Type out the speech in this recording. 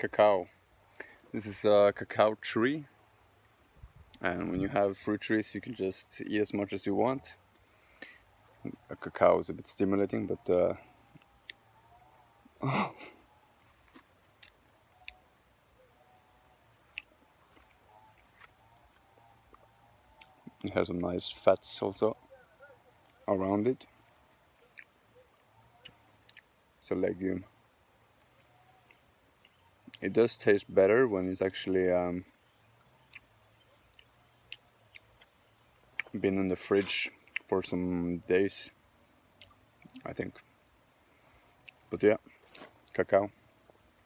cacao. This is a cacao tree, and when you have fruit trees you can just eat as much as you want. A cacao is a bit stimulating, but it has some nice fats also around it. It's a legume. It does taste better when it's actually been in the fridge for some days, I think. But yeah, cacao.